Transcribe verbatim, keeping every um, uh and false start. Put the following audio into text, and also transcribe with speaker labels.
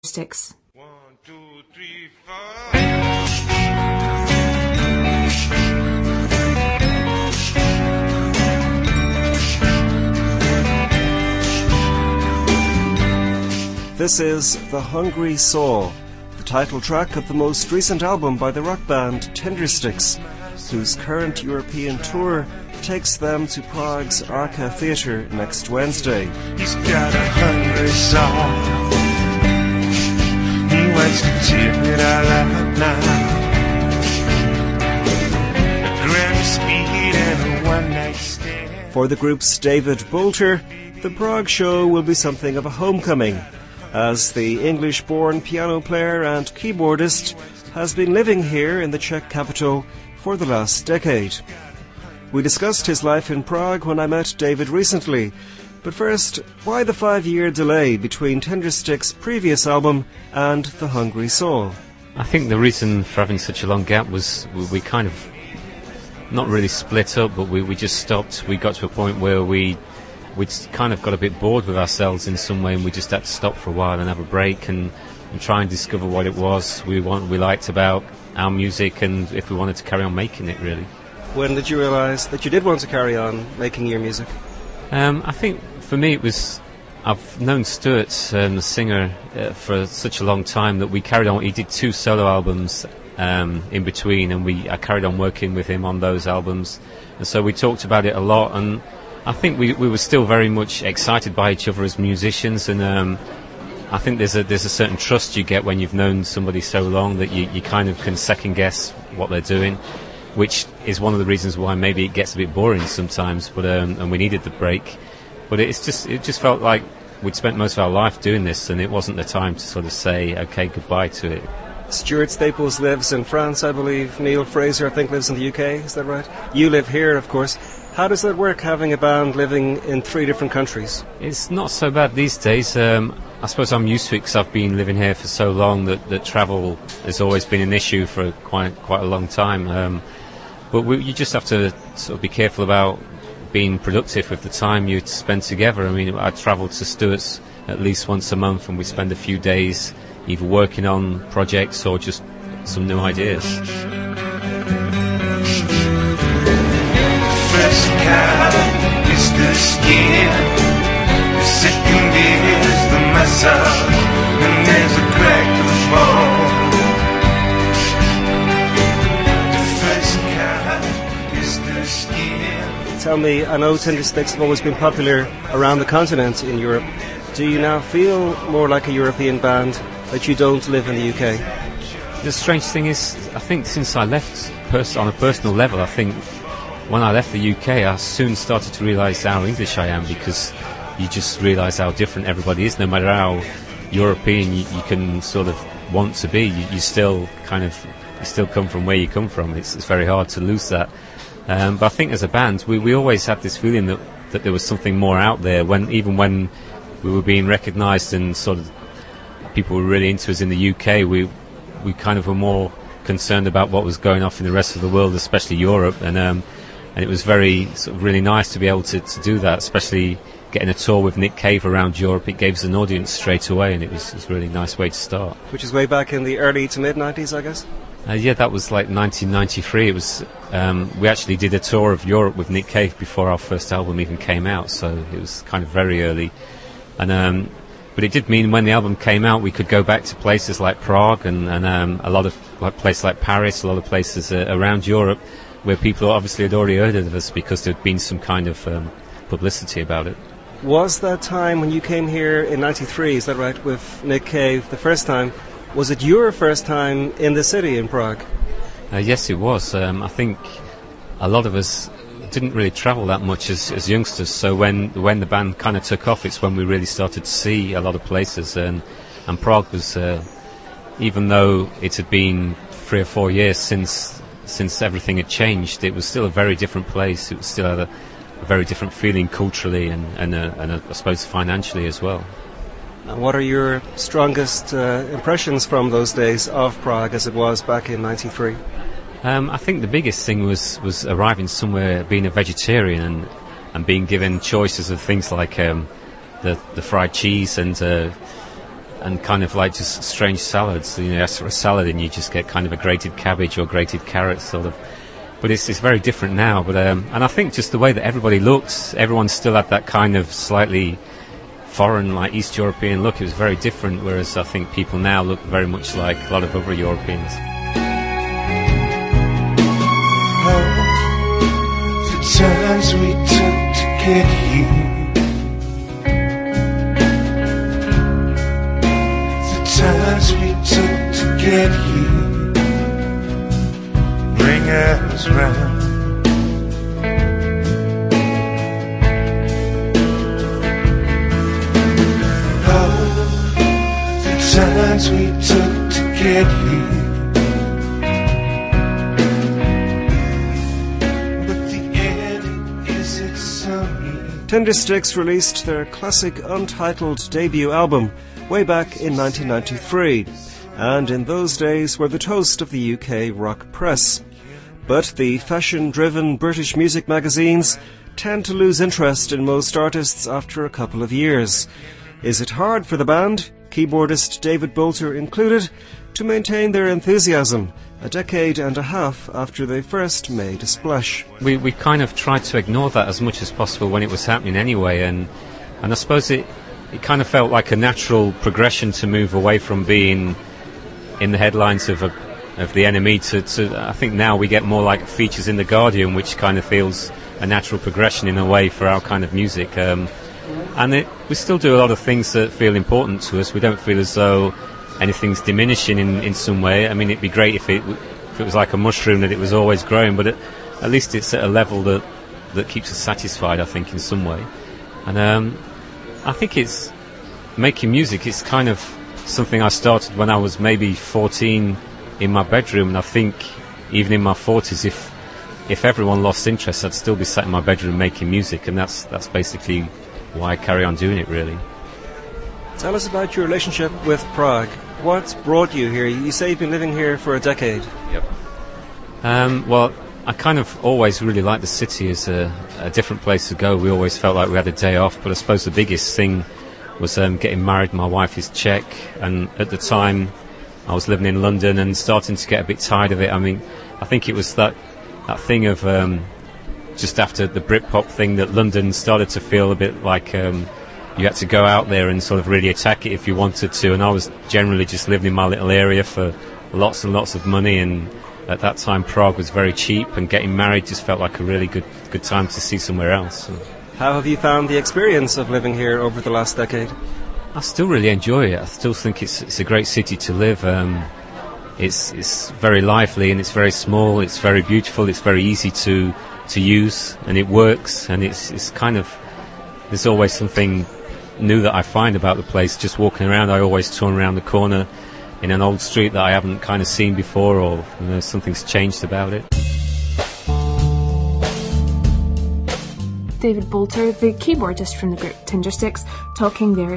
Speaker 1: Sticks.
Speaker 2: One, two, three, four.
Speaker 3: This is The Hungry Soul, the title track of the most recent album by the rock band Tindersticks, whose current European tour takes them to Prague's Arca Theatre next Wednesday.
Speaker 2: He's got a hungry soul. He wants to tip it all out now. A grand speed and a one-night stand.
Speaker 3: For the group's David Boulter, the Prague show will be something of a homecoming, as the English-born piano player and keyboardist has been living here in the Czech capital for the last decade. We discussed his life in Prague when I met David recently, but first, why the five-year delay between Tindersticks' previous album and The Hungry Soul?
Speaker 4: I think the reason for having such a long gap was we, we kind of not really split up, but we, we just stopped. We got to a point where we we'd kind of got a bit bored with ourselves in some way, and we just had to stop for a while and have a break and, and try and discover what it was we want we liked about our music, and if we wanted to carry on making it, really.
Speaker 3: When did you realise that you did want to carry on making your music?
Speaker 4: Um, I think for me it was, I've known Stuart, um, the singer, uh, for such a long time that we carried on. He did two solo albums um, in between, and we I carried on working with him on those albums, and so we talked about it a lot, and I think we, we were still very much excited by each other as musicians, and um, I think there's a there's a certain trust you get when you've known somebody so long that you, you kind of can second guess what they're doing, which is one of the reasons why maybe it gets a bit boring sometimes. But um, and we needed the break, but it's just it just felt like we'd spent most of our life doing this, and it wasn't the time to sort of say okay goodbye to it.
Speaker 3: Stuart Staples lives in France, I believe. Neil Fraser, I think, lives in the U K. Is that right? You live here, of course. How does that work, having a band living in three different countries?
Speaker 4: It's not so bad these days. Um, I suppose I'm used to it because I've been living here for so long that, that travel has always been an issue for quite quite a long time. Um, but we, you just have to sort of be careful about being productive with the time you spend together. I mean, I travel to Stuart's at least once a month, and we spend a few days either working on projects or just some new ideas.
Speaker 2: First kind is the skin, the second is the muscle, and there's a crack to the bone. The first kind is the skin.
Speaker 3: Tell me, I know Tindersticks have always been popular around the continent in Europe. Do you now feel more like a European band that you don't live in the U K?
Speaker 4: The strange thing is, I think since I left pers- on a personal level, I think when I left the U K, I soon started to realise how English I am, because you just realise how different everybody is. No matter how European you, you can sort of want to be, you, you still kind of you still come from where you come from. It's, it's very hard to lose that. Um, but I think as a band, we, we always had this feeling that, that there was something more out there. When even when we were being recognised and sort of people were really into us in the U K, we we kind of were more concerned about what was going on in the rest of the world, especially Europe, and um, and it was very sort of really nice to be able to, to do that, especially getting a tour with Nick Cave around Europe. It gave us an audience straight away, and it was, it was a really nice way to start.
Speaker 3: Which is way back in the early to mid nineties, I guess?
Speaker 4: Uh, yeah, that was like nineteen ninety-three. It was um, we actually did a tour of Europe with Nick Cave before our first album even came out, so it was kind of very early. And um, but it did mean when the album came out, we could go back to places like Prague and, and um, a lot of like places like Paris, a lot of places uh, around Europe, where people obviously had already heard of us because there'd been some kind of um, publicity about it.
Speaker 3: Was that time when you came here in ninety-three, is that right, with Nick Cave, the first time, was it your first time in the city in Prague?
Speaker 4: Uh, yes, it was. Um, I think a lot of us didn't really travel that much as, as youngsters, so when when the band kind of took off, it's when we really started to see a lot of places, and, and Prague was, uh, even though it had been three or four years since since everything had changed, it was still a very different place. It was still had a, a very different feeling culturally and, and, uh, and uh, I suppose financially as well.
Speaker 3: And what are your strongest uh, impressions from those days of Prague as it was back in ninety-three?
Speaker 4: Um, I think the biggest thing was, was arriving somewhere, being a vegetarian and, and being given choices of things like um, the, the fried cheese and uh, and kind of like just strange salads. You know, ask for a salad and you just get kind of a grated cabbage or grated carrots, sort of. But it's it's very different now. But um, and I think just the way that everybody looks, everyone still had that kind of slightly foreign, like East European look. It was very different. Whereas I think people now look very much like a lot of other Europeans.
Speaker 2: Oh, the times we took to get here. Times we took to get here, bring us round. Oh, the times we took to get here, but the end is it so near.
Speaker 3: Tindersticks released their classic untitled debut album way back in nineteen ninety-three, and in those days were the toast of the U K rock press. But the fashion-driven British music magazines tend to lose interest in most artists after a couple of years. Is it hard for the band, keyboardist David Boulter included, to maintain their enthusiasm a decade and a half after they first made a splash?
Speaker 4: We we kind of tried to ignore that as much as possible when it was happening anyway, and and I suppose it It kind of felt like a natural progression to move away from being in the headlines of a, of the N M E to, to, I think now we get more like features in The Guardian, which kind of feels a natural progression in a way for our kind of music. Um, and it, we still do a lot of things that feel important to us. We don't feel as though anything's diminishing in, in some way. I mean, it'd be great if it, if it was like a mushroom that it was always growing, but it, at least it's at a level that, that keeps us satisfied, I think, in some way. And um, I think it's making music. It's kind of something I started when I was maybe fourteen in my bedroom, and I think even in my forties, if if everyone lost interest, I'd still be sat in my bedroom making music, and that's that's basically why I carry on doing it, really.
Speaker 3: Tell us about your relationship with Prague. What's brought you here? You say you've been living here for a decade.
Speaker 4: Yep. Um, well, I kind of always really liked the city as a, a different place to go. We always felt like we had a day off, but I suppose the biggest thing was um, getting married. My wife is Czech, and at the time I was living in London and starting to get a bit tired of it. I mean, I think it was that that thing of um, just after the Britpop thing that London started to feel a bit like um, you had to go out there and sort of really attack it if you wanted to, and I was generally just living in my little area for lots and lots of money, and at that time Prague was very cheap, and getting married just felt like a really good good time to see somewhere else. So.
Speaker 3: How have you found the experience of living here over the last decade?
Speaker 4: I still really enjoy it. I still think it's it's a great city to live. Um, it's it's very lively, and it's very small. It's very beautiful. It's very easy to to use, and it works. And it's it's kind of, there's always something new that I find about the place. Just walking around, I always turn around the corner in an old street that I haven't kind of seen before, or you know, something's changed about it.
Speaker 1: David Boulter, the keyboardist from the group Tindersticks, talking there